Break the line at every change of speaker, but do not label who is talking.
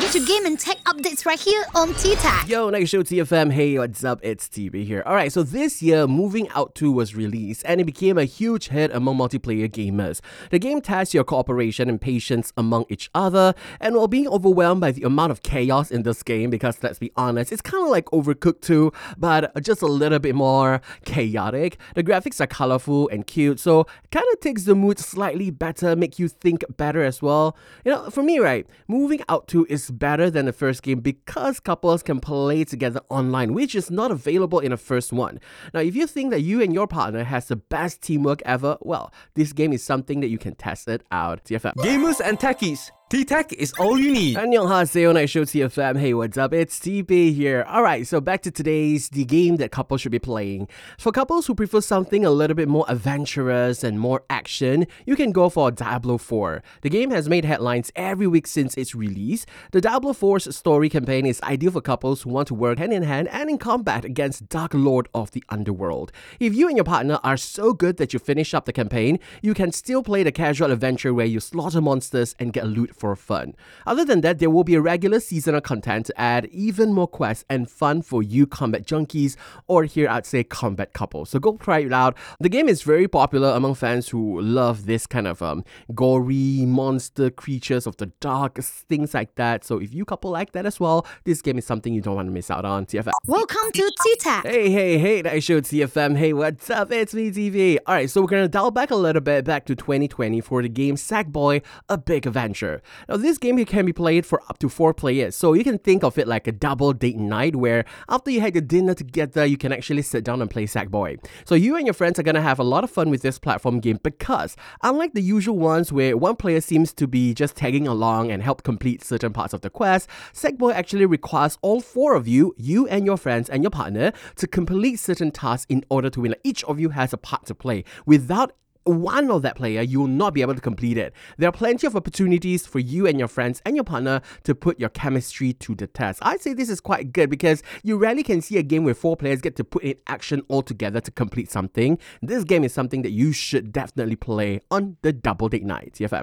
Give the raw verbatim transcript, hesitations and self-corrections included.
to game and tech updates right here on T-Tech.
Yo, next show T F M. Hey, what's up? It's T B here. Alright, so this year, Moving Out two was released and it became a huge hit among multiplayer gamers. The game tests your cooperation and patience among each other, and while being overwhelmed by the amount of chaos in this game, because let's be honest, it's kind of like Overcooked two, but just a little bit more chaotic. The graphics are colorful and cute, so it kind of takes the mood slightly better, make you think better as well. You know, for me, right, Moving Out two is better than the first game because couples can play together online, which is not available in the first one. Now, if you think that you and your partner has the best teamwork ever, well, this game is something that you can test it out. T F M.
Gamers and techies, T-Tech is all you need.
안녕하세요, night show T F M. Hey, what's up? It's T B here. Alright, so back to today's the game that couples should be playing. For couples who prefer something a little bit more adventurous and more action, you can go for Diablo four. The game has made headlines every week since its release. The Diablo four's story campaign is ideal for couples who want to work hand in hand and in combat against Dark Lord of the Underworld. If you and your partner are so good that you finish up the campaign, you can still play the casual adventure where you slaughter monsters and get loot for fun. Other than that, there will be a regular seasonal content to add even more quests and fun for you combat junkies, or here I'd say combat couples. So go try it out. The game is very popular among fans who love this kind of um gory monster creatures of the dark, things like that. So if you couple like that as well, this game is something you don't want to miss out on. T F M.
Welcome to T-Tech.
Hey, hey, hey, night show T F M. Hey, what's up? It's me, T V. Alright, so we're gonna dial back a little bit back to twenty twenty for the game Sackboy: A Big Adventure. Now, this game can be played for up to four players, so you can think of it like a double date night where after you had your dinner together, you can actually sit down and play Sackboy. So you and your friends are gonna have a lot of fun with this platform game because, unlike the usual ones where one player seems to be just tagging along and help complete certain parts of the quest, Sackboy actually requires all four of you, you and your friends and your partner, to complete certain tasks in order to win. Like, each of you has a part to play. Without one of that player, you will not be able to complete it. There are plenty of opportunities for you and your friends and your partner to put your chemistry to the test. I'd say this is quite good because you rarely can see a game where four players get to put in action all together to complete something. This game is something that you should definitely play on the double date night. T F M.